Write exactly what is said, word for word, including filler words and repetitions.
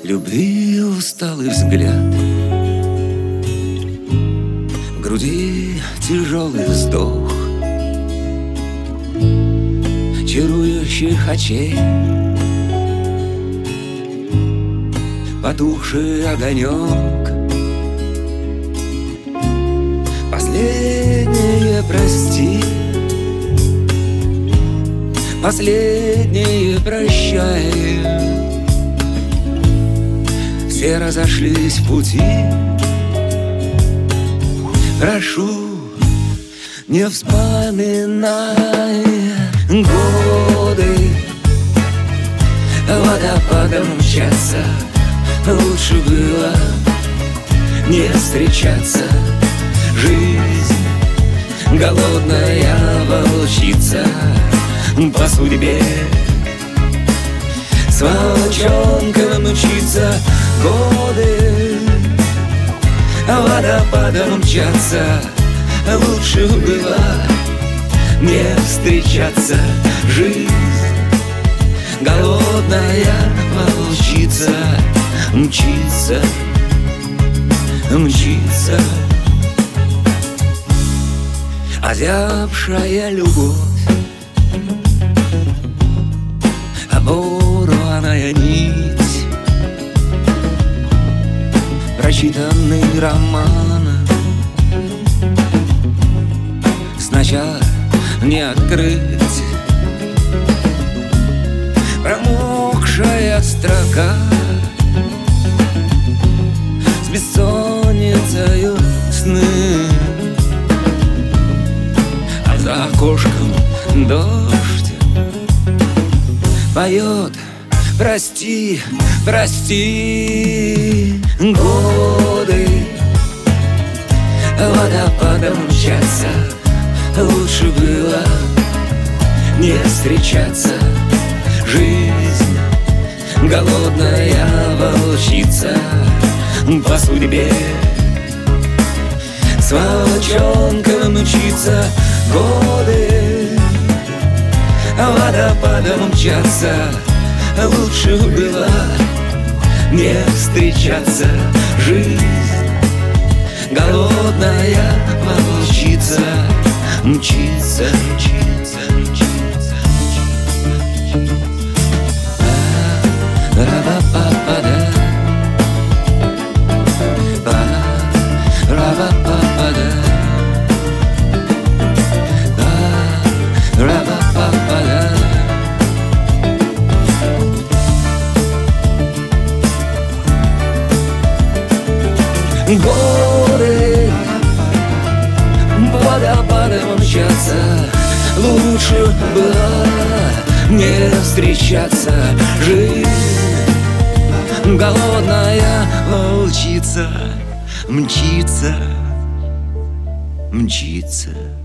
любви усталый взгляд, в груди тяжелый вздох чарующих очей, потухший огонек. Последнее прости, последнее прощай. Все разошлись в пути. Прошу, не вспоминай годы, водопадом мчаться. Лучше было не встречаться. Жизнь голодная волчица по судьбе с волчонком мчится. Годы водопадом мчаться. Лучше было не встречаться. Жизнь голодная волчица мчится, мчится. Озябшая любовь, оборванная нить, прочитанный роман сначала не открыть. Промокшая строка с бессонницею сны, а за окошком дождь поет: прости, прости. Годы водопадом мчаться. Лучше было не встречаться. Жизнь голодная волчица по судьбе с волчонком мчится. Годы водопадом мчаться. Лучше было не встречаться. Жизнь голодная волчица мчится, мчится, мчится, мчится. Ра-ра-па-па-да, ра-ра-па-па-да, ра-ра-па-па-да. Годы водопадом мчаться. Лучше было не встречаться. Жизнь голодная волчица мчится, мчится.